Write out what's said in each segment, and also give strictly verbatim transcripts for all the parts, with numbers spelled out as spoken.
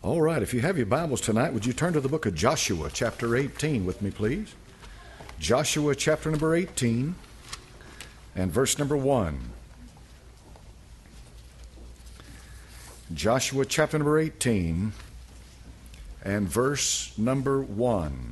All right, if you have your Bibles tonight, would you turn to the book of Joshua, chapter eighteen with me, please? Joshua, chapter number eighteen, and verse number one. Joshua, chapter number eighteen, and verse number one.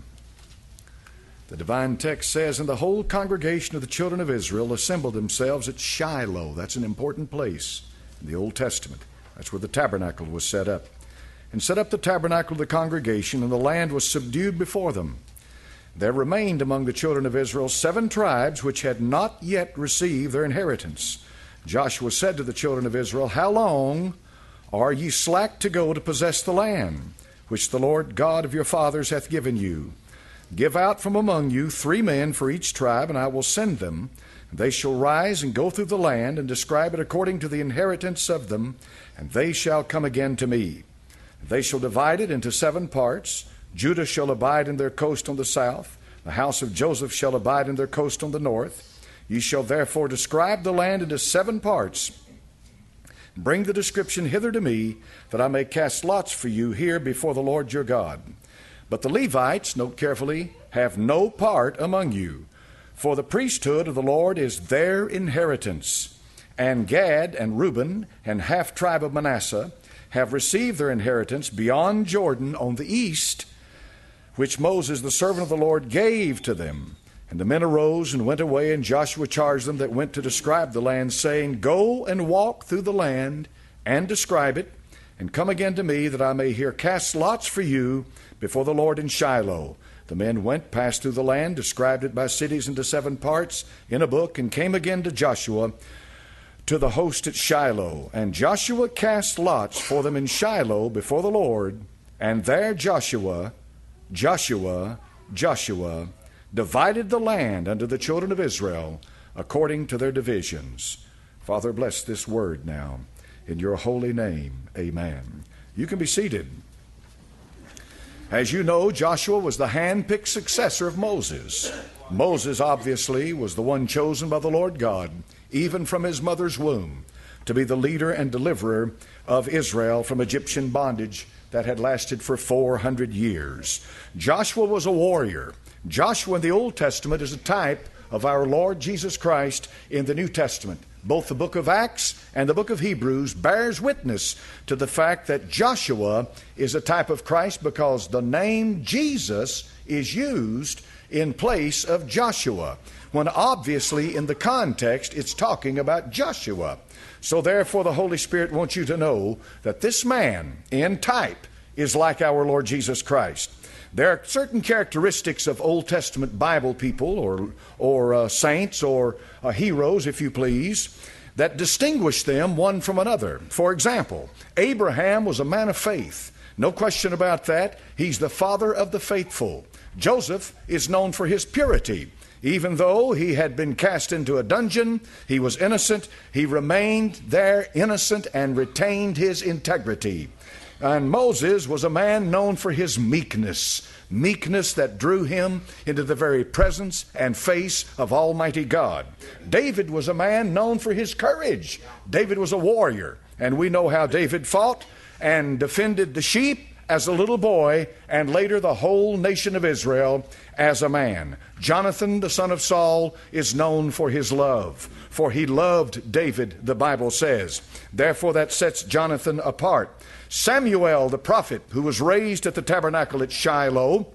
The divine text says, "And the whole congregation of the children of Israel assembled themselves at Shiloh." That's an important place in the Old Testament. That's where the tabernacle was set up. "And set up the tabernacle of the congregation, and the land was subdued before them. There remained among the children of Israel seven tribes which had not yet received their inheritance. Joshua said to the children of Israel, How long are ye slack to go to possess the land, which the Lord God of your fathers hath given you? Give out from among you three men for each tribe, and I will send them. They shall rise and go through the land, and describe it according to the inheritance of them, and they shall come again to me. They shall divide it into seven parts. Judah shall abide in their coast on the south. The house of Joseph shall abide in their coast on the north. Ye shall therefore describe the land into seven parts. Bring the description hither to me, that I may cast lots for you here before the Lord your God. But the Levites," note carefully, "have no part among you, for the priesthood of the Lord is their inheritance. And Gad and Reuben and half tribe of Manasseh have received their inheritance beyond Jordan on the east, which Moses the servant of the Lord gave to them. And the men arose and went away, and Joshua charged them that went to describe the land, saying, Go and walk through the land, and describe it, and come again to me, that I may here cast lots for you before the Lord in Shiloh. The men went, passed through the land, described it by cities into seven parts in a book, and came again to Joshua to the host at Shiloh. And Joshua cast lots for them in Shiloh before the Lord, and there Joshua, Joshua, Joshua divided the land unto the children of Israel according to their divisions." Father, bless this word now. In your holy name, amen. You can be seated. As you know, Joshua was the hand-picked successor of Moses. Moses, obviously, was the one chosen by the Lord God, even from his mother's womb, to be the leader and deliverer of Israel from Egyptian bondage that had lasted for four hundred years. Joshua was a warrior. Joshua in the Old Testament is a type of our Lord Jesus Christ in the New Testament. Both the book of Acts and the book of Hebrews bears witness to the fact that Joshua is a type of Christ, because the name Jesus is used in place of Joshua, when obviously in the context it's talking about Joshua. So therefore the Holy Spirit wants you to know that this man in type is like our Lord Jesus Christ. There are certain characteristics of Old Testament Bible people, or, or uh, saints, or uh, heroes, if you please, that distinguish them one from another. For example, Abraham was a man of faith. No question about that. He's the father of the faithful. Joseph is known for his purity. Even though he had been cast into a dungeon, he was innocent. He remained there innocent and retained his integrity. And Moses was a man known for his meekness, meekness that drew him into the very presence and face of Almighty God. David was a man known for his courage. David was a warrior, and we know how David fought and defended the sheep as a little boy, and later the whole nation of Israel as a man. Jonathan, the son of Saul, is known for his love, for he loved David, the Bible says. Therefore that sets Jonathan apart. Samuel, the prophet, who was raised at the tabernacle at Shiloh,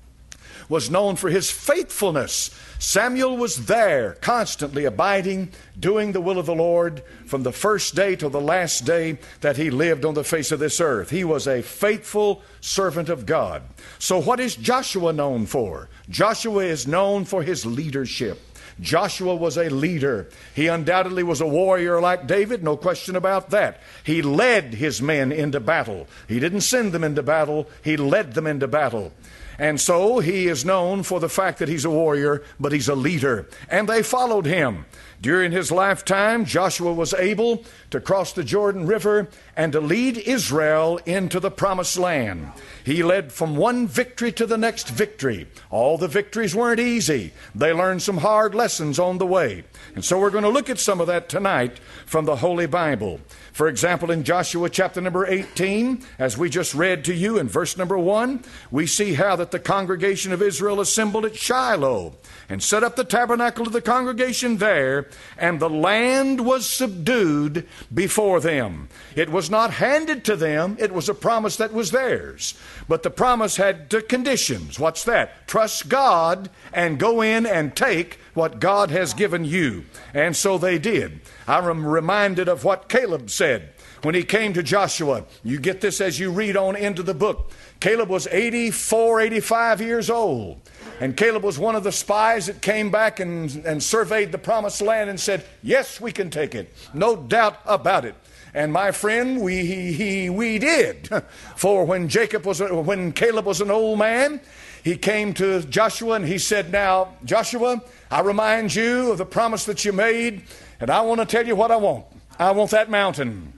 was known for his faithfulness. Samuel was there, constantly abiding, doing the will of the Lord from the first day till the last day that he lived on the face of this earth. He was a faithful servant of God. So what is Joshua known for? Joshua is known for his leadership. Joshua was a leader. He undoubtedly was a warrior like David, no question about that. He led his men into battle. He didn't send them into battle, he led them into battle. And so he is known for the fact that he's a warrior, but he's a leader. And they followed him. During his lifetime, Joshua was able to cross the Jordan River and to lead Israel into the promised land. He led from one victory to the next victory. All the victories weren't easy. They learned some hard lessons on the way. And so we're going to look at some of that tonight from the Holy Bible. For example, in Joshua chapter number eighteen, as we just read to you in verse number one, we see how that the congregation of Israel assembled at Shiloh and set up the tabernacle of the congregation there, and the land was subdued before them. It was not handed to them. It was a promise that was theirs. But the promise had uh, conditions. What's that? Trust God and go in and take what God has given you. And so they did. I'm reminded of what Caleb said when he came to Joshua. You get this as you read on into the book. Caleb was eighty-four, eighty-five years old. And Caleb was one of the spies that came back and, and surveyed the promised land and said, yes, we can take it. No doubt about it. And my friend, we he, he we did. For when Jacob was when Caleb was an old man, he came to Joshua and he said, now, Joshua, I remind you of the promise that you made, and I want to tell you what I want. I want that mountain.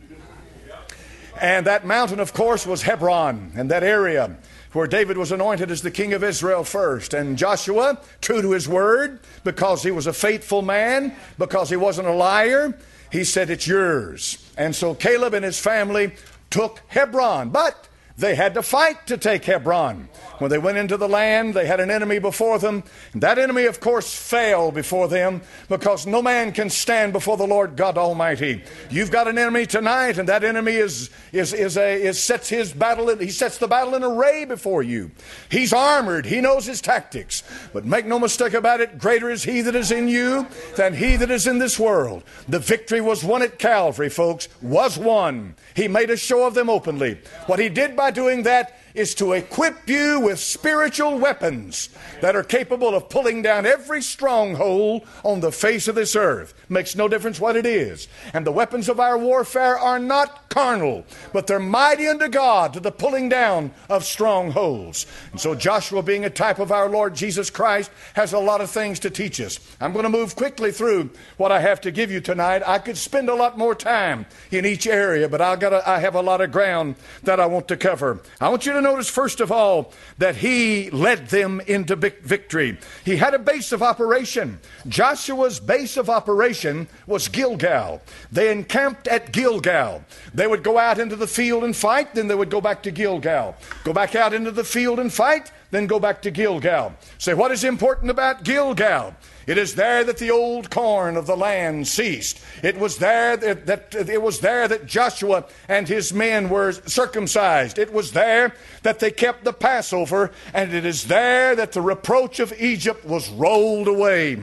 And that mountain, of course, was Hebron, and that area where David was anointed as the king of Israel first. And Joshua, true to his word, because he was a faithful man, because he wasn't a liar, he said, it's yours. And so Caleb and his family took Hebron. But they had to fight to take Hebron. When they went into the land, they had an enemy before them. And that enemy, of course, fell before them, because no man can stand before the Lord God Almighty. You've got an enemy tonight, and that enemy is is is a is sets his battle. In, he sets the battle in array before you. He's armored. He knows his tactics. But make no mistake about it, greater is he that is in you than he that is in this world. The victory was won at Calvary, folks. Was won. He made a show of them openly. What he did by doing that is to equip you with spiritual weapons that are capable of pulling down every stronghold on the face of this earth. Makes no difference what it is. And the weapons of our warfare are not carnal, but they're mighty unto God to the pulling down of strongholds. And so Joshua, being a type of our Lord Jesus Christ, has a lot of things to teach us. I'm going to move quickly through what I have to give you tonight. I could spend a lot more time in each area, but I've got to, I have a lot of ground that I want to cover. I want you to notice, first of all, that he led them into victory. He had a base of operation. Joshua's base of operation was Gilgal. They encamped at Gilgal. They would go out into the field and fight, then they would go back to Gilgal. Go back out into the field and fight, then go back to Gilgal. Say, what is important about Gilgal? It is there that the old corn of the land ceased. It was there that, that it was there that Joshua and his men were circumcised. It was there that they kept the Passover, and it is there that the reproach of Egypt was rolled away.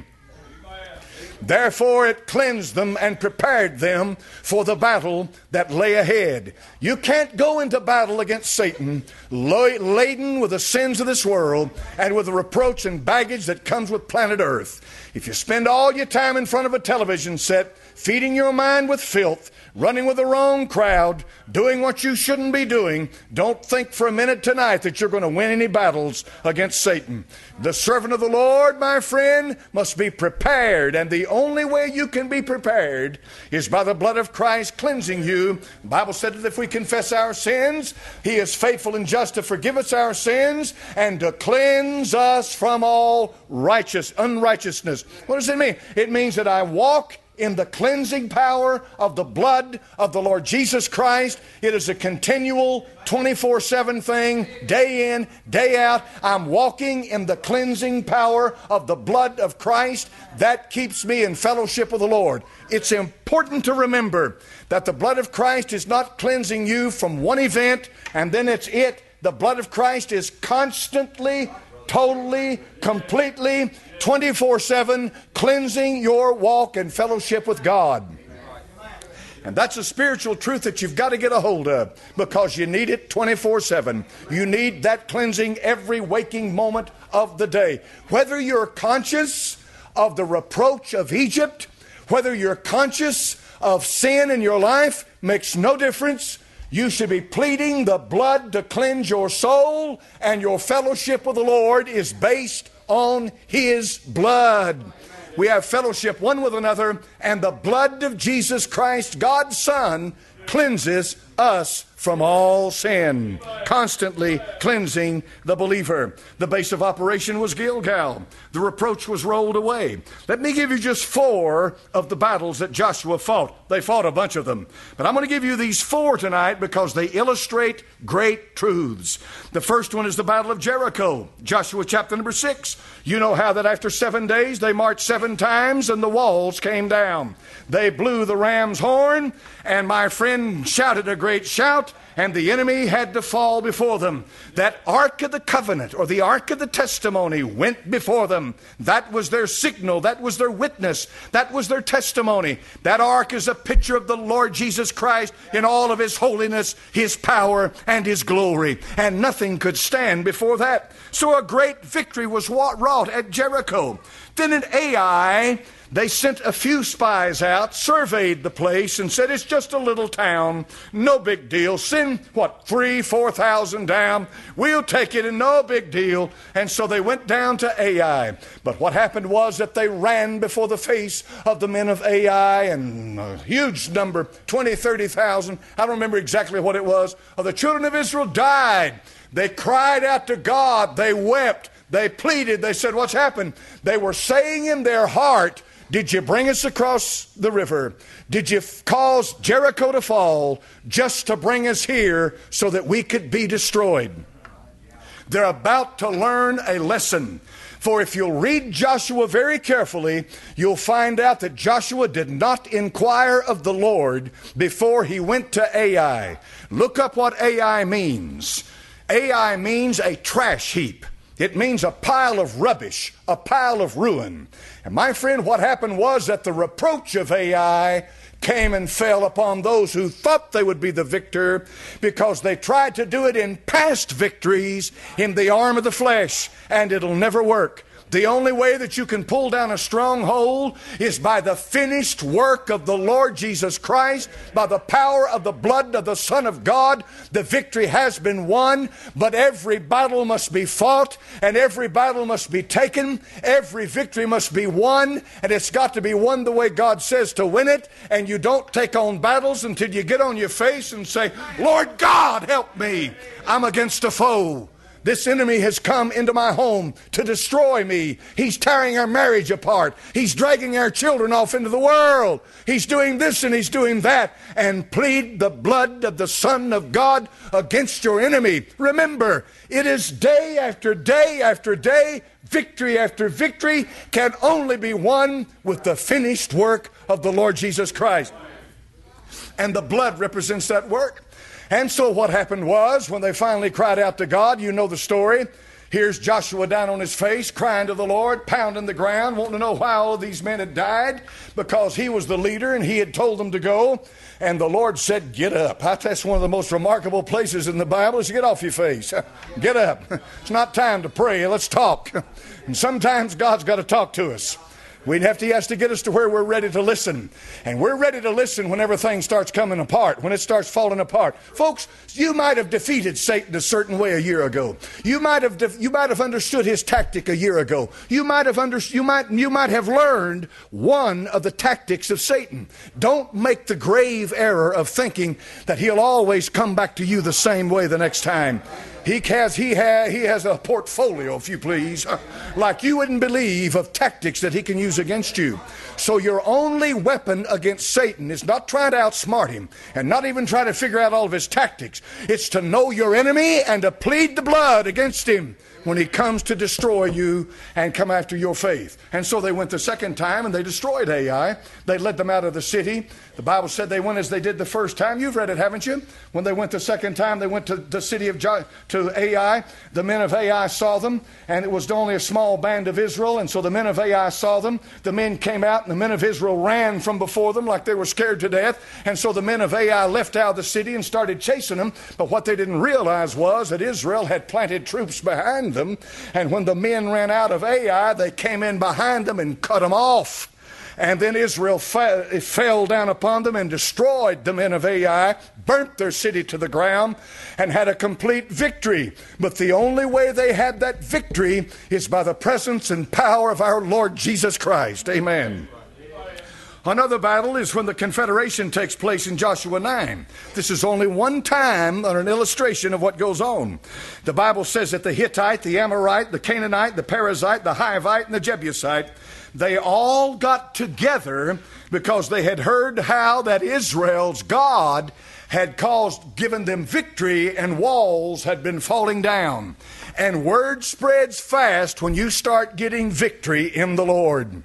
Therefore it cleansed them and prepared them for the battle that lay ahead. You can't go into battle against Satan laden with the sins of this world and with the reproach and baggage that comes with planet Earth. If you spend all your time in front of a television set, feeding your mind with filth, running with the wrong crowd, doing what you shouldn't be doing, don't think for a minute tonight that you're going to win any battles against Satan. The servant of the Lord, my friend, must be prepared, and the only way you can be prepared is by the blood of Christ cleansing you. The Bible said that if we confess our sins, He is faithful and just to forgive us our sins and to cleanse us from all righteous unrighteousness. What does it mean? It means that I walk in the cleansing power of the blood of the Lord Jesus Christ. It is a continual twenty-four seven thing, day in, day out. I'm walking in the cleansing power of the blood of Christ. That keeps me in fellowship with the Lord. It's important to remember that the blood of Christ is not cleansing you from one event and then it's it. The blood of Christ is constantly, totally, completely, twenty-four seven, cleansing your walk and fellowship with God. And that's a spiritual truth that you've got to get a hold of, because you need it twenty-four seven. You need that cleansing every waking moment of the day. Whether you're conscious of the reproach of Egypt, whether you're conscious of sin in your life, makes no difference. You should be pleading the blood to cleanse your soul, and your fellowship with the Lord is based on His blood. We have fellowship one with another, and the blood of Jesus Christ, God's Son, cleanses us from all sin, constantly cleansing the believer. The base of operation was Gilgal. The reproach was rolled away. Let me give you just four of the battles that Joshua fought. They fought a bunch of them. But I'm going to give you these four tonight because they illustrate great truths. The first one is the Battle of Jericho, Joshua chapter number six. You know how that after seven days they marched seven times and the walls came down. They blew the ram's horn, and my friend shouted a great shout, and the enemy had to fall before them. That Ark of the Covenant, or the Ark of the Testimony, went before them. That was their signal. That was their witness. That was their testimony. That Ark is a picture of the Lord Jesus Christ in all of His holiness, His power, and His glory. And nothing could stand before that. So a great victory was wrought at Jericho. Then at Ai, they sent a few spies out, surveyed the place, and said, it's just a little town, no big deal. Send, what, three, four thousand down. We'll take it, and no big deal. And so they went down to Ai. But what happened was that they ran before the face of the men of Ai, and a huge number, twenty, thirty thousand, I don't remember exactly what it was, of the children of Israel died. They cried out to God. They wept. They pleaded. They said, what's happened? They were saying in their heart, did you bring us across the river? Did you f- cause Jericho to fall just to bring us here so that we could be destroyed? They're about to learn a lesson. For if you'll read Joshua very carefully, you'll find out that Joshua did not inquire of the Lord before he went to Ai. Look up what Ai means. Ai means a trash heap. It means a pile of rubbish, a pile of ruin. And my friend, what happened was that the reproach of Ai came and fell upon those who thought they would be the victor, because they tried to do it in past victories in the arm of the flesh, and it'll never work. The only way that you can pull down a stronghold is by the finished work of the Lord Jesus Christ, by the power of the blood of the Son of God. The victory has been won, but every battle must be fought, and every battle must be taken. Every victory must be won, and it's got to be won the way God says to win it. And you don't take on battles until you get on your face and say, Lord God, help me. I'm against a foe. This enemy has come into my home to destroy me. He's tearing our marriage apart. He's dragging our children off into the world. He's doing this and he's doing that. And plead the blood of the Son of God against your enemy. Remember, it is day after day after day, victory after victory can only be won with the finished work of the Lord Jesus Christ. And the blood represents that work. And so what happened was, when they finally cried out to God, you know the story. Here's Joshua down on his face, crying to the Lord, pounding the ground, wanting to know why all these men had died, because he was the leader and he had told them to go. And the Lord said, get up. That's one of the most remarkable places in the Bible, is to get off your face. Get up. It's not time to pray. Let's talk. And sometimes God's got to talk to us. We'd have to, he has to get us to where we're ready to listen. And we're ready to listen when everything starts coming apart, when it starts falling apart. Folks, you might have defeated Satan a certain way a year ago. You might have def- you might have understood his tactic a year ago. You might have under- you might you might have learned one of the tactics of Satan. Don't make the grave error of thinking that he'll always come back to you the same way the next time. He has, he, has, he has a portfolio, if you please, like you wouldn't believe, of tactics that he can use against you. So your only weapon against Satan is not trying to outsmart him, and not even try to figure out all of his tactics. It's to know your enemy and to plead the blood against him when he comes to destroy you and come after your faith. And so they went the second time and they destroyed Ai. They led them out of the city. The Bible said they went as they did the first time. You've read it, haven't you? When they went the second time, they went to the city of jo- to Ai. The men of Ai saw them, and it was only a small band of Israel. And so the men of Ai saw them. The men came out, and the men of Israel ran from before them like they were scared to death. And so the men of Ai left out of the city and started chasing them. But what they didn't realize was that Israel had planted troops behind them. And when the men ran out of Ai, they came in behind them and cut them off. And then Israel fa- fell down upon them and destroyed the men of Ai, burnt their city to the ground, and had a complete victory. But the only way they had that victory is by the presence and power of our Lord Jesus Christ. Amen. Another battle is when the confederation takes place in Joshua nine. This is only one time on an illustration of what goes on. The Bible says that the Hittite, the Amorite, the Canaanite, the Perizzite, the Hivite, and the Jebusite, they all got together because they had heard how that Israel's God had caused, given them victory, and walls had been falling down. And word spreads fast when you start getting victory in the Lord.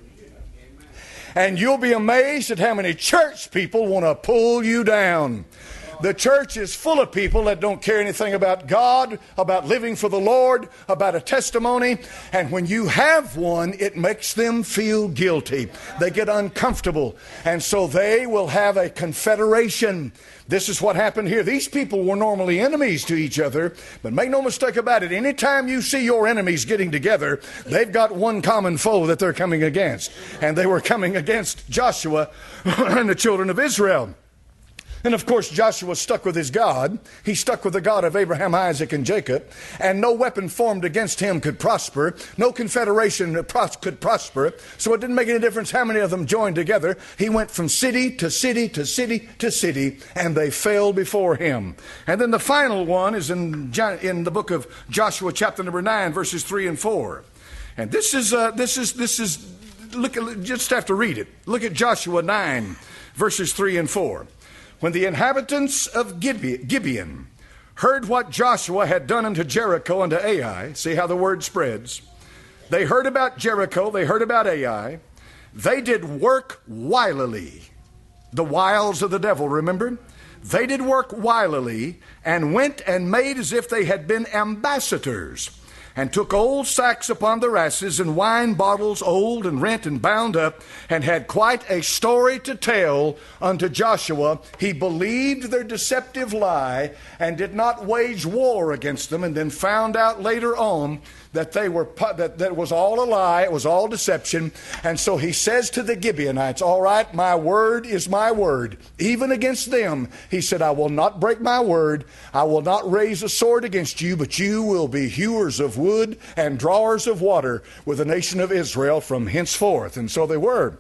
And you'll be amazed at how many church people want to pull you down. The church is full of people that don't care anything about God, about living for the Lord, about a testimony. And when you have one, it makes them feel guilty. They get uncomfortable. And so they will have a confederation. This is what happened here. These people were normally enemies to each other, but make no mistake about it. Anytime you see your enemies getting together, they've got one common foe that they're coming against. And they were coming against Joshua and the children of Israel. And of course, Joshua stuck with his God. He stuck with the God of Abraham, Isaac, and Jacob. And no weapon formed against him could prosper. No confederation could prosper. So it didn't make any difference how many of them joined together. He went from city to city to city to city, and they fell before him. And then the final one is in, in the book of Joshua, chapter number nine, verses three and four. And this is, uh, this is, this is, look, just have to read it. Look at Joshua nine, verses three and four. When the inhabitants of Gibeon heard what Joshua had done unto Jericho and to Ai, see how the word spreads. They heard about Jericho, they heard about Ai. They did work wilily. The wiles of the devil, remember? They did work wilily and went and made as if they had been ambassadors, and took old sacks upon their asses and wine bottles old and rent and bound up, and had quite a story to tell unto Joshua. He believed their deceptive lie and did not wage war against them, and then found out later on that they were that that was all a lie, it was all deception. And so he says to the Gibeonites, all right, my word is my word. Even against them, he said, I will not break my word. I will not raise a sword against you, but you will be hewers of wood and drawers of water with the nation of Israel from henceforth. And so they were.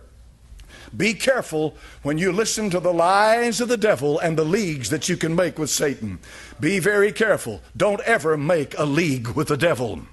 Be careful when you listen to the lies of the devil and the leagues that you can make with Satan. Be very careful. Don't ever make a league with the devil.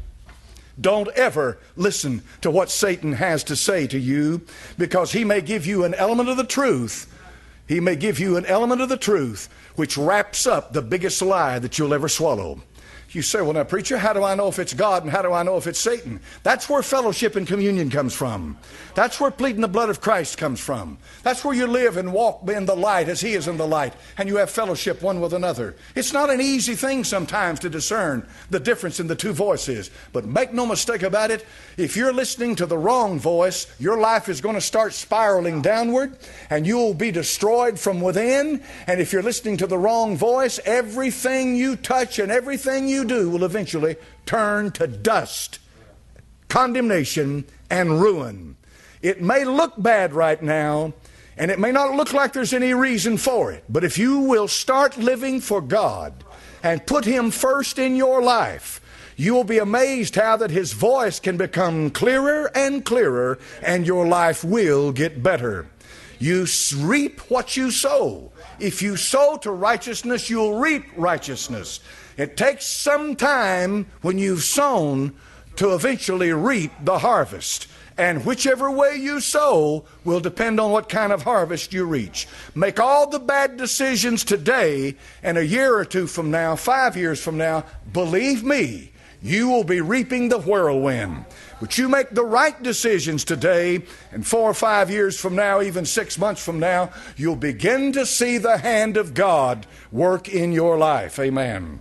Don't ever listen to what Satan has to say to you, because he may give you an element of the truth. He may give you an element of the truth which wraps up the biggest lie that you'll ever swallow. You say, well, now, preacher, how do I know if it's God and how do I know if it's Satan? That's where fellowship and communion comes from. That's where pleading the blood of Christ comes from. That's where you live and walk in the light as he is in the light, and you have fellowship one with another. It's not an easy thing sometimes to discern the difference in the two voices, but make no mistake about it, if you're listening to the wrong voice, your life is going to start spiraling downward, and you'll be destroyed from within. And if you're listening to the wrong voice, everything you touch and everything you do will eventually turn to dust, condemnation, and ruin. It may look bad right now, and it may not look like there's any reason for it, but if you will start living for God and put him first in your life, you will be amazed how that his voice can become clearer and clearer, and your life will get better. You reap what you sow. If you sow to righteousness, you'll reap righteousness. It takes some time when you've sown to eventually reap the harvest. And whichever way you sow will depend on what kind of harvest you reach. Make all the bad decisions today, and a year or two from now, five years from now, believe me, you will be reaping the whirlwind. But you make the right decisions today, and four or five years from now, even six months from now, you'll begin to see the hand of God work in your life. Amen.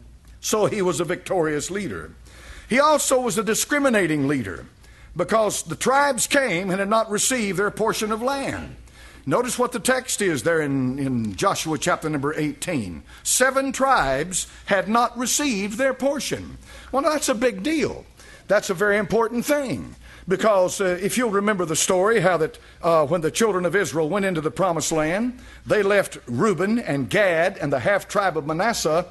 So he was a victorious leader. He also was a discriminating leader, because the tribes came and had not received their portion of land. Notice what the text is there in, in Joshua chapter number eighteen. Seven tribes had not received their portion. Well, that's a big deal. That's a very important thing. Because uh, if you'll remember the story, how that uh, when the children of Israel went into the promised land, they left Reuben and Gad and the half tribe of Manasseh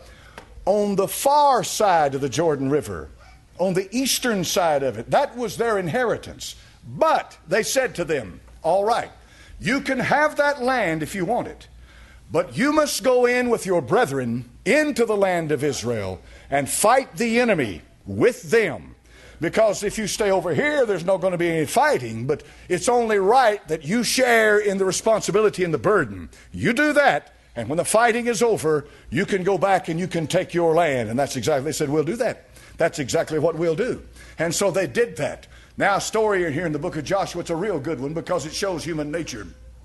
on the far side of the Jordan River, on the eastern side of it. That was their inheritance. But they said to them, all right, You can have that land if you want it, but you must go in with your brethren into the land of Israel and fight the enemy with them. Because if you stay over here, there's not going to be any fighting, but it's only right that you share in the responsibility and the burden. You do that, and when the fighting is over, you can go back and you can take your land. And that's exactly, they said, we'll do that. That's exactly what we'll do. And so they did that. Now, a story here in the book of Joshua, it's a real good one because it shows human nature.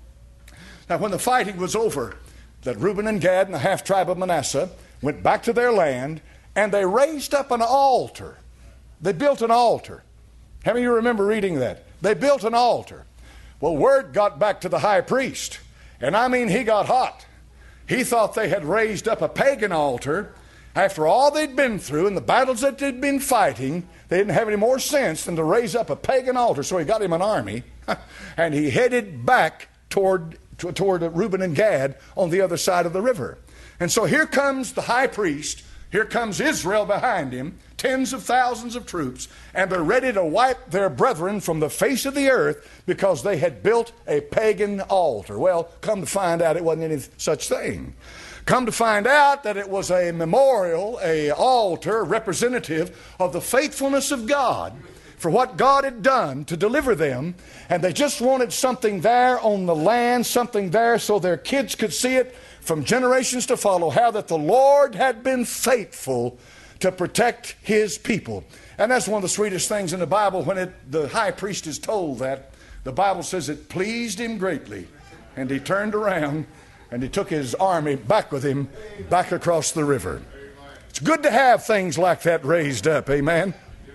Now, when the fighting was over, that Reuben and Gad and the half-tribe of Manasseh went back to their land, and they raised up an altar. They built an altar. How many of you remember reading that? They built an altar. Well, word got back to the high priest, and I mean he got hot. He thought they had raised up a pagan altar. After all they'd been through and the battles that they'd been fighting, they didn't have any more sense than to raise up a pagan altar. So he got him an army, and he headed back toward, toward Reuben and Gad on the other side of the river. And so here comes the high priest. Here comes Israel behind him, tens of thousands of troops, and they're ready to wipe their brethren from the face of the earth because they had built a pagan altar. Well, come to find out it wasn't any such thing. Come to find out that it was a memorial, a altar representative of the faithfulness of God for what God had done to deliver them, and they just wanted something there on the land, something there so their kids could see it from generations to follow, how that the Lord had been faithful to protect his people. And that's one of the sweetest things in the Bible. When it, the high priest is told that, the Bible says it pleased him greatly, and he turned around and he took his army back with him back across the river. It's good to have things like that raised up, amen?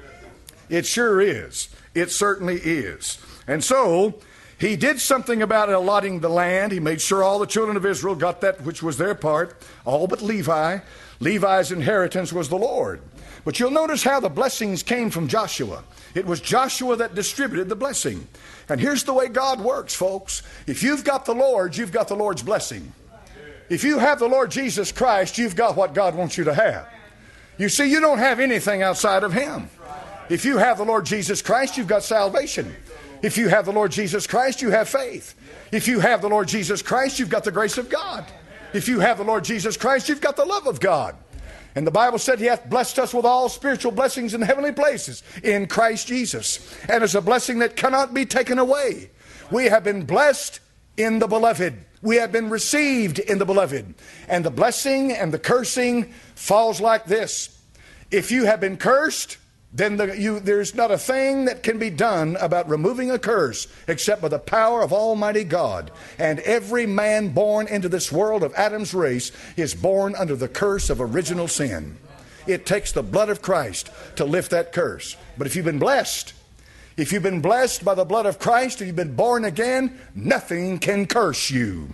It sure is. It certainly is. And so he did something about allotting the land. He made sure all the children of Israel got that which was their part, all but Levi. Levi's inheritance was the Lord. But you'll notice how the blessings came from Joshua. It was Joshua that distributed the blessing. And here's the way God works, folks. If you've got the Lord, you've got the Lord's blessing. If you have the Lord Jesus Christ, you've got what God wants you to have. You see, you don't have anything outside of him. If you have the Lord Jesus Christ, you've got salvation. If you have the Lord Jesus Christ, you have faith. If you have the Lord Jesus Christ, you've got the grace of God. If you have the Lord Jesus Christ, you've got the love of God. And the Bible said he hath blessed us with all spiritual blessings in heavenly places in Christ Jesus. And it's a blessing that cannot be taken away. We have been blessed in the beloved. We have been received in the beloved. And the blessing and the cursing falls like this. If you have been cursed, then the, you, there's not a thing that can be done about removing a curse except by the power of Almighty God. And every man born into this world of Adam's race is born under the curse of original sin. It takes the blood of Christ to lift that curse. But if you've been blessed, if you've been blessed by the blood of Christ, if you've been born again, nothing can curse you.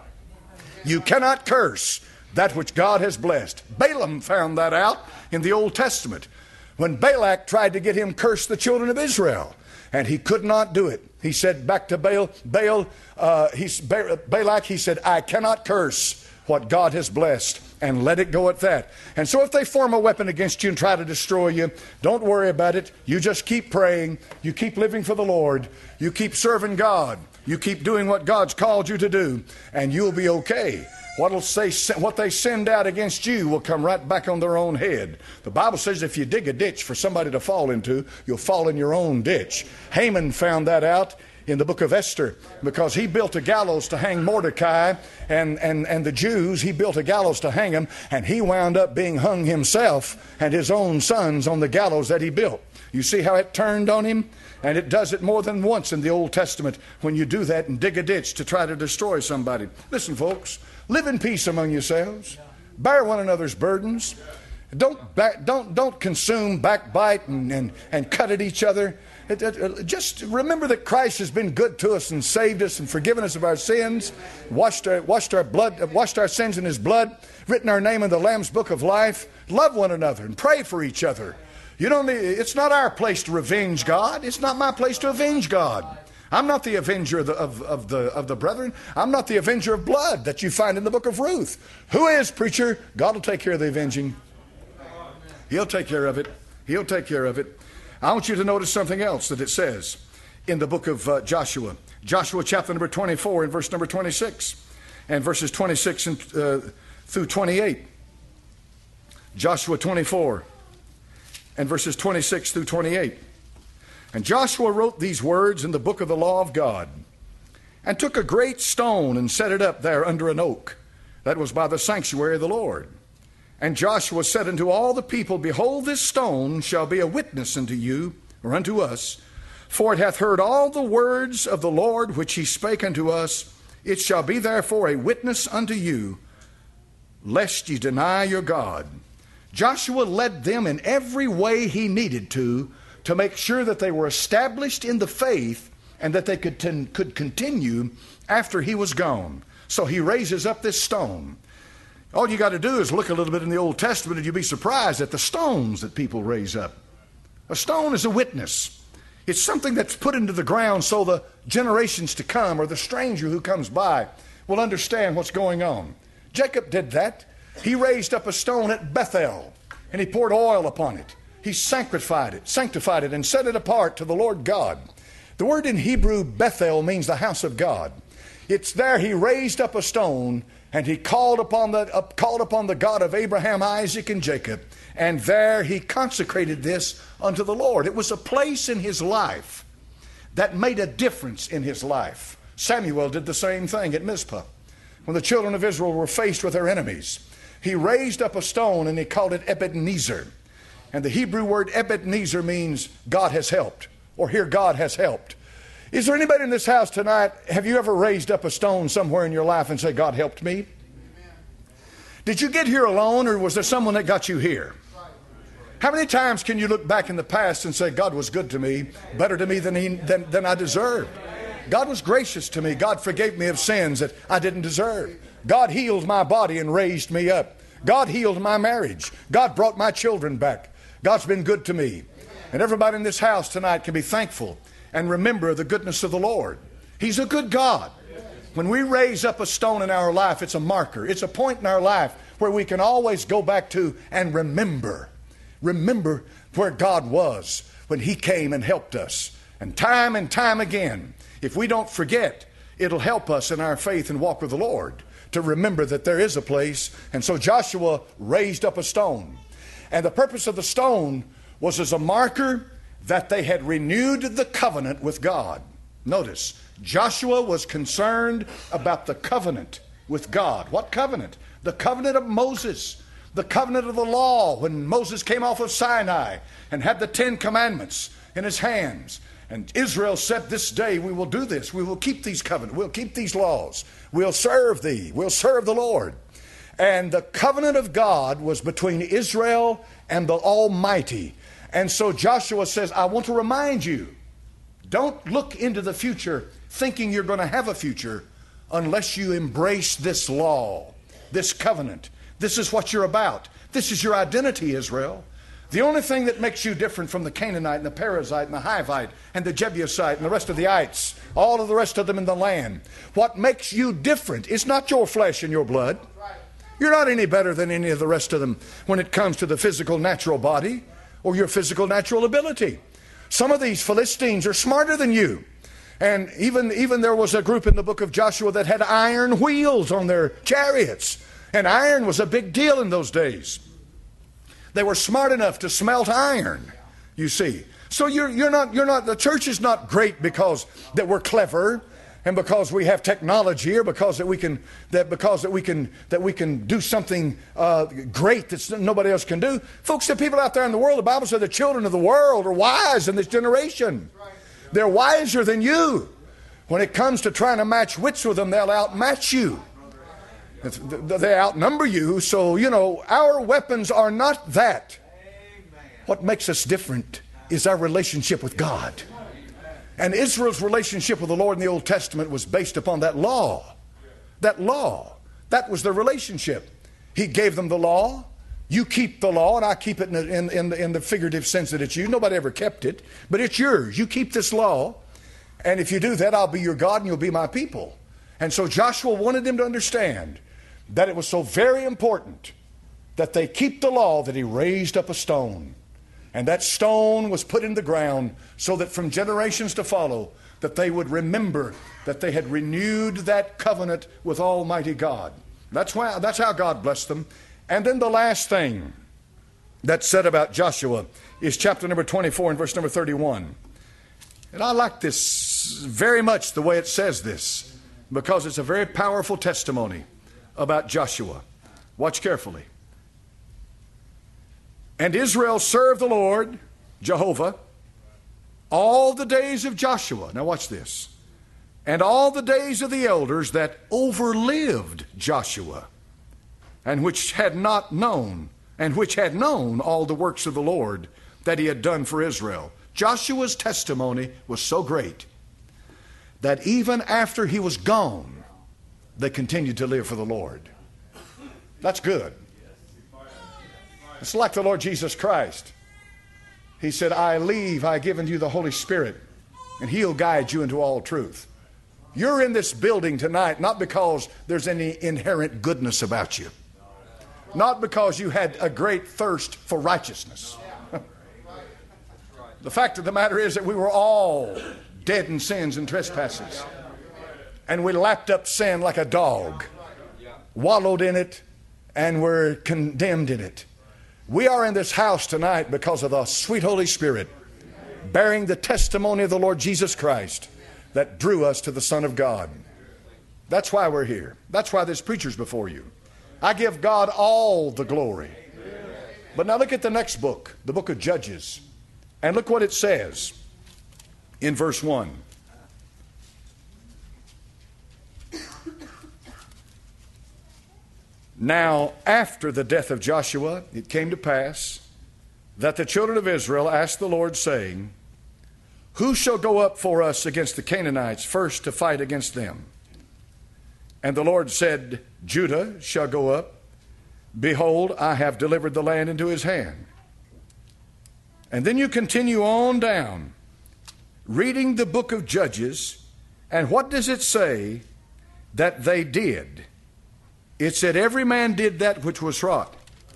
You cannot curse that which God has blessed. Balaam found that out in the Old Testament, when Balak tried to get him curse the children of Israel, and he could not do it. He said back to Baal, Baal uh, he, Balak, he said, I cannot curse what God has blessed, and let it go at that. And so if they form a weapon against you and try to destroy you, don't worry about it. You just keep praying. You keep living for the Lord. You keep serving God. You keep doing what God's called you to do, and you'll be okay. What'll say, what they send out against you will come right back on their own head. The Bible says if you dig a ditch for somebody to fall into, you'll fall in your own ditch. Haman found that out in the book of Esther, because he built a gallows to hang Mordecai and, and, and the Jews. He built a gallows to hang them, and he wound up being hung himself and his own sons on the gallows that he built. You see how it turned on him? And it does it more than once in the Old Testament when you do that and dig a ditch to try to destroy somebody. Listen, folks, live in peace among yourselves. Bear one another's burdens. Don't back, don't don't consume, backbite, and, and, and cut at each other. It, it, just remember that Christ has been good to us and saved us and forgiven us of our sins, washed our, washed our blood, washed our sins in his blood, written our name in the Lamb's book of life. Love one another and pray for each other. You don't need, it's not our place to revenge God. It's not my place to avenge God. I'm not the avenger of the, of, of the of the brethren. I'm not the avenger of blood that you find in the book of Ruth. Who is, preacher? God will take care of the avenging. He'll take care of it. He'll take care of it. I want you to notice something else that it says. in the book of uh, Joshua. Joshua chapter number twenty-four and verse number twenty-six, and verses twenty-six and, uh, through twenty-eight. Joshua twenty-four and verses twenty-six through twenty-eight. And Joshua wrote these words in the book of the law of God, and took a great stone and set it up there under an oak that was by the sanctuary of the Lord. And Joshua said unto all the people, Behold, this stone shall be a witness unto you, or unto us, for it hath heard all the words of the Lord which he spake unto us. It shall be therefore a witness unto you, lest ye deny your God. Joshua led them in every way he needed to, to make sure that they were established in the faith and that they could, ten, could continue after he was gone. So he raises up this stone. All you got to do is look a little bit in the Old Testament and you'll be surprised at the stones that people raise up. A stone is a witness. It's something that's put into the ground so the generations to come or the stranger who comes by will understand what's going on. Jacob did that. He raised up a stone at Bethel and he poured oil upon it. He sanctified it, sanctified it and set it apart to the Lord God. The word in Hebrew, Bethel, means the house of God. It's there he raised up a stone and he called upon the, uh, called upon the God of Abraham, Isaac, and Jacob. And there he consecrated this unto the Lord. It was a place in his life that made a difference in his life. Samuel did the same thing at Mizpah. When the children of Israel were faced with their enemies, he raised up a stone and he called it Ebenezer. And the Hebrew word Ebenezer means God has helped, or here God has helped. Is there anybody in this house tonight, have you ever raised up a stone somewhere in your life and said, God helped me? Amen. Did you get here alone, or was there someone that got you here? How many times can you look back in the past and say, God was good to me, better to me than, he, than, than I deserved? God was gracious to me. God forgave me of sins that I didn't deserve. God healed my body and raised me up. God healed my marriage. God brought my children back. God's been good to me. And everybody in this house tonight can be thankful and remember the goodness of the Lord. He's a good God. When we raise up a stone in our life, it's a marker. It's a point in our life where we can always go back to and remember. Remember where God was when he came and helped us. And time and time again, if we don't forget, it'll help us in our faith and walk with the Lord to remember that there is a place. And so Joshua raised up a stone. And the purpose of the stone was as a marker that they had renewed the covenant with God. Notice, Joshua was concerned about the covenant with God. What covenant? The covenant of Moses. The covenant of the law when Moses came off of Sinai and had the Ten Commandments in his hands. And Israel said, this day we will do this. We will keep these covenants. We'll keep these laws. We'll serve thee. We'll serve the Lord. And the covenant of God was between Israel and the Almighty. And so Joshua says, I want to remind you, don't look into the future thinking you're going to have a future unless you embrace this law, this covenant. This is what you're about. This is your identity, Israel. The only thing that makes you different from the Canaanite and the Perizzite and the Hivite and the Jebusite and the rest of the ites, all of the rest of them in the land, what makes you different is not your flesh and your blood. You're not any better than any of the rest of them when it comes to the physical natural body or your physical natural ability. Some of these Philistines are smarter than you. And even, even there was a group in the book of Joshua that had iron wheels on their chariots. And iron was a big deal in those days. They were smart enough to smelt iron, you see. So you're, you're not, you're not, the church is not great because that we're clever and because we have technology, or because that we can, that because that we can, that we can do something uh, great that nobody else can do. Folks, the people out there in the world, the Bible says the children of the world are wise in this generation. They're wiser than you. When it comes to trying to match wits with them, they'll outmatch you. They outnumber you. So, you know, our weapons are not that. What makes us different is our relationship with God. And Israel's relationship with the Lord in the Old Testament was based upon that law. That law. That was their relationship. He gave them the law. You keep the law, and I keep it in the, in, in, the, in the figurative sense that it's you. Nobody ever kept it, but it's yours. You keep this law, and if you do that, I'll be your God and you'll be my people. And so Joshua wanted them to understand that it was so very important that they keep the law that he raised up a stone. And that stone was put in the ground so that from generations to follow, that they would remember that they had renewed that covenant with Almighty God. That's why, that's how God blessed them. And then the last thing that's said about Joshua is chapter number twenty-four and verse number thirty-one. And I like this very much, the way it says this, because it's a very powerful testimony about Joshua. Watch carefully. And Israel served the Lord, Jehovah, all the days of Joshua. Now watch this. And all the days of the elders that overlived Joshua, and which had not known, and which had known all the works of the Lord that he had done for Israel. Joshua's testimony was so great that even after he was gone, they continued to live for the Lord. That's good. It's like the Lord Jesus Christ. He said, I leave, I give unto you the Holy Spirit, and he'll guide you into all truth. You're in this building tonight not because there's any inherent goodness about you, not because you had a great thirst for righteousness. The fact of the matter is that we were all dead in sins and trespasses, and we lapped up sin like a dog, wallowed in it, and were condemned in it. We are in this house tonight because of the sweet Holy Spirit bearing the testimony of the Lord Jesus Christ that drew us to the Son of God. That's why we're here. That's why there's preachers before you. I give God all the glory. But now look at the next book, the book of Judges, and look what it says in verse one. Now, after the death of Joshua, it came to pass that the children of Israel asked the Lord, saying, who shall go up for us against the Canaanites first to fight against them? And the Lord said, Judah shall go up. Behold, I have delivered the land into his hand. And then you continue on down, reading the book of Judges, and what does it say that they did? It said every man did that which was right,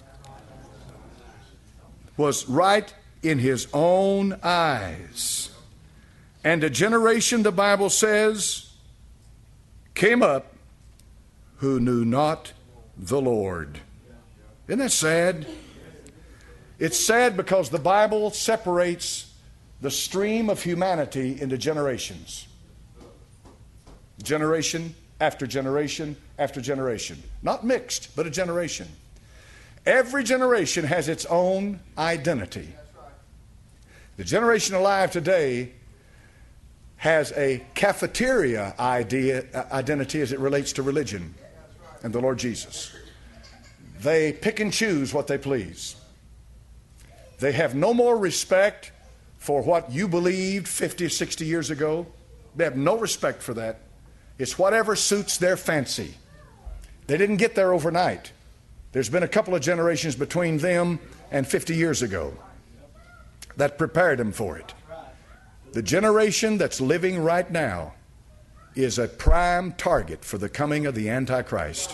was right in his own eyes. And a generation, the Bible says, came up who knew not the Lord. Isn't that sad? It's sad because the Bible separates the stream of humanity into generations. Generation after generation after generation. Not mixed, but a generation. Every generation has its own identity. The generation alive today has a cafeteria idea, identity as it relates to religion and the Lord Jesus. They pick and choose what they please. They have no more respect for what you believed fifty, sixty years ago. They have no respect for that. It's whatever suits their fancy. They didn't get there overnight. There's been a couple of generations between them and fifty years ago that prepared them for it. The generation that's living right now is a prime target for the coming of the Antichrist.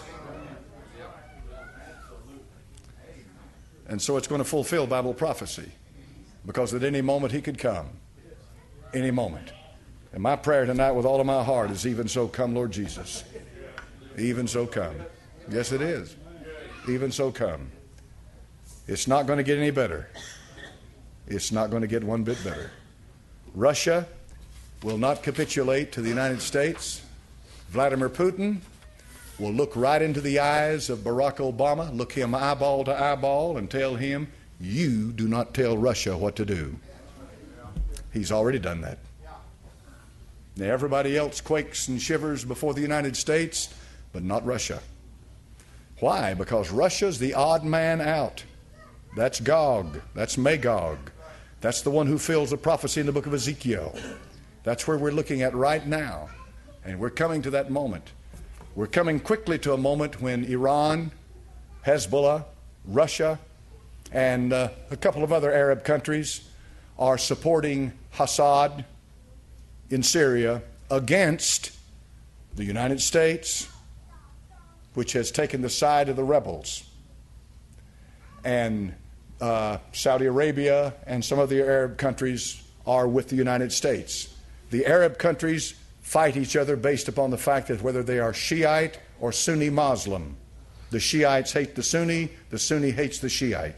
And so it's going to fulfill Bible prophecy, because at any moment he could come. Any moment. And my prayer tonight with all of my heart is, even so come, Lord Jesus. Even so come. Yes, it is. Even so come. It's not going to get any better. It's not going to get one bit better. Russia will not capitulate to the United States. Vladimir Putin will look right into the eyes of Barack Obama, look him eyeball to eyeball, and tell him, you do not tell Russia what to do. He's already done that. Now, everybody else quakes and shivers before the United States, but not Russia. Why? Because Russia's the odd man out. That's Gog. That's Magog. That's the one who fills the prophecy in the book of Ezekiel. That's where we're looking at right now. And we're coming to that moment. We're coming quickly to a moment when Iran, Hezbollah, Russia, and uh, a couple of other Arab countries are supporting Assad in Syria against the United States, which has taken the side of the rebels. And uh, Saudi Arabia and some of the Arab countries are with the United States. The Arab countries fight each other based upon the fact that whether they are Shiite or Sunni Muslim. The Shiites hate the Sunni, the Sunni hates the Shiite.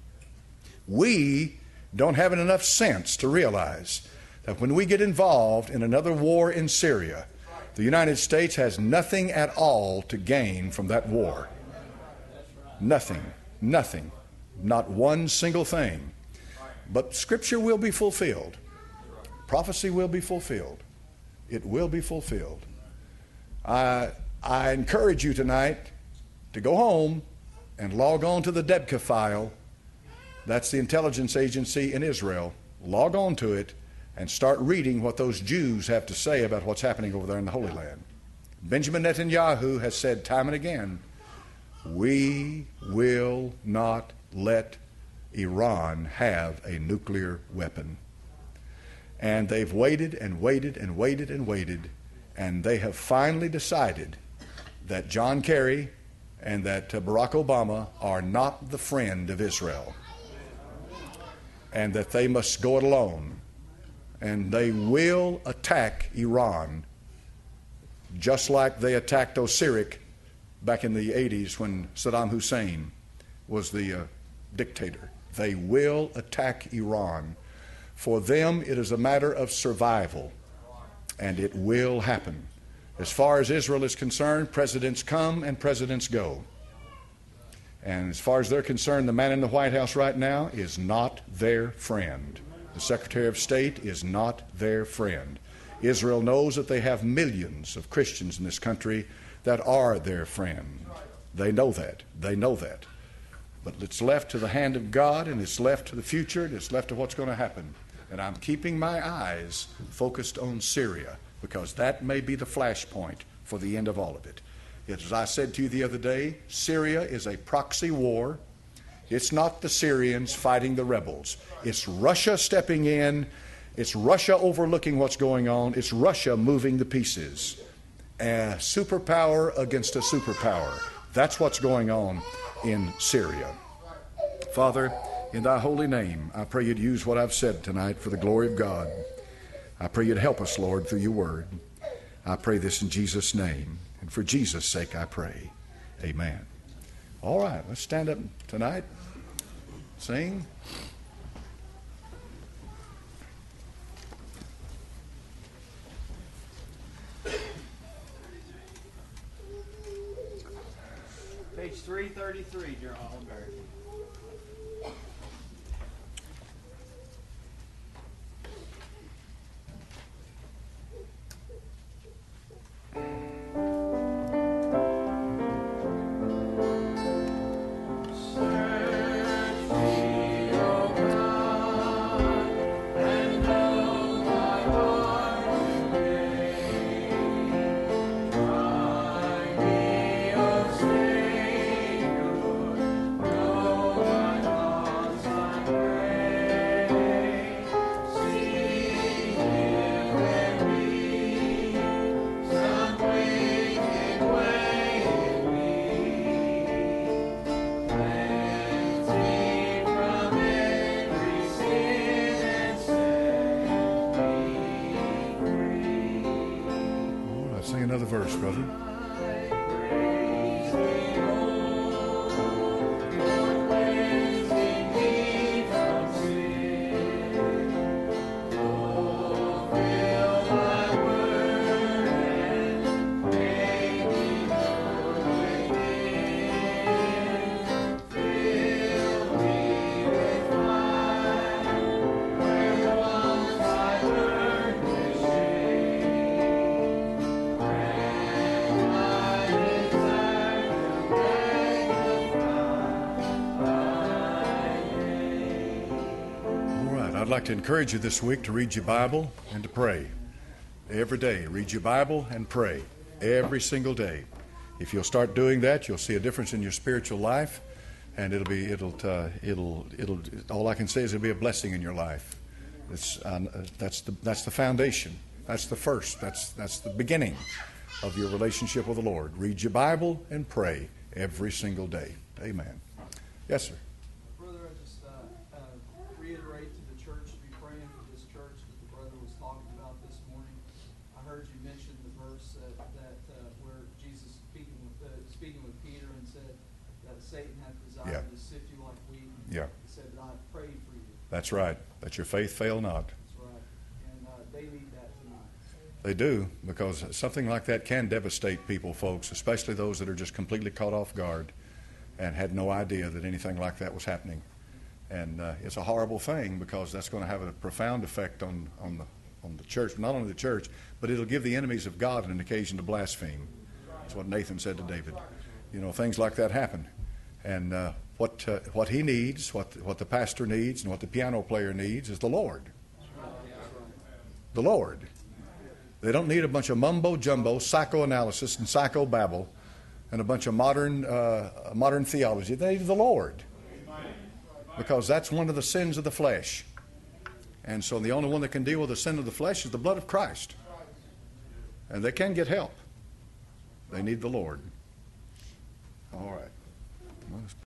We don't have enough sense to realize that when we get involved in another war in Syria, the United States has nothing at all to gain from that war. Nothing. Nothing. Not one single thing. But Scripture will be fulfilled. Prophecy will be fulfilled. It will be fulfilled. I, I encourage you tonight to go home and log on to the Debka file. That's the intelligence agency in Israel. Log on to it and start reading what those Jews have to say about what's happening over there in the Holy Land. Benjamin Netanyahu has said time and again, we will not let Iran have a nuclear weapon. And they've waited and waited and waited and waited, and they have finally decided that John Kerry and that uh, Barack Obama are not the friend of Israel, and that they must go it alone. And they will attack Iran just like they attacked Osirik back in the eighties when Saddam Hussein was the uh, dictator. They will attack Iran. For them, it is a matter of survival, and it will happen. As far as Israel is concerned, presidents come and presidents go. And as far as they're concerned, the man in the White House right now is not their friend. The Secretary of State is not their friend. Israel knows that they have millions of Christians in this country that are their friend. They know that. They know that. But it's left to the hand of God, and it's left to the future, and it's left to what's going to happen. And I'm keeping my eyes focused on Syria, because that may be the flashpoint for the end of all of it. As I said to you the other day, Syria is a proxy war. It's not the Syrians fighting the rebels. It's Russia stepping in. It's Russia overlooking what's going on. It's Russia moving the pieces. A superpower against a superpower. That's what's going on in Syria. Father, in thy holy name, I pray you'd use what I've said tonight for the glory of God. I pray you'd help us, Lord, through your word. I pray this in Jesus' name. And for Jesus' sake I pray. Amen. All right, let's stand up tonight. Sing. Page three thirty-three, General Hollenberg. Another verse, brother. I'd like to encourage you this week to read your Bible and to pray. Every day, read your Bible and pray. Every single day. If you'll start doing that, you'll see a difference in your spiritual life, and it'll be it'll uh, it'll it'll. All I can say is it'll be a blessing in your life. It's uh, that's the that's the foundation. That's the first. That's that's the beginning of your relationship with the Lord. Read your Bible and pray every single day. Amen. Yes, sir. Brother, I just uh, Satan hath desired Yeah. to sift you like wheat. Yeah. He said, but I have prayed for you. That's right. That your faith fail not. That's right. And uh, they need that tonight. They do, because something like that can devastate people, folks, especially those that are just completely caught off guard and had no idea that anything like that was happening. And uh, it's a horrible thing, because that's going to have a profound effect on, on, the, on the church, not only the church, but it'll give the enemies of God an occasion to blaspheme. That's what Nathan said to David. You know, things like that happen. And uh, what, uh, what he needs, what, what the pastor needs, and what the piano player needs is the Lord. The Lord. They don't need a bunch of mumbo-jumbo, psychoanalysis and psychobabble, and a bunch of modern, uh, modern theology. They need the Lord. Because that's one of the sins of the flesh. And so the only one that can deal with the sin of the flesh is the blood of Christ. And they can get help. They need the Lord. All right.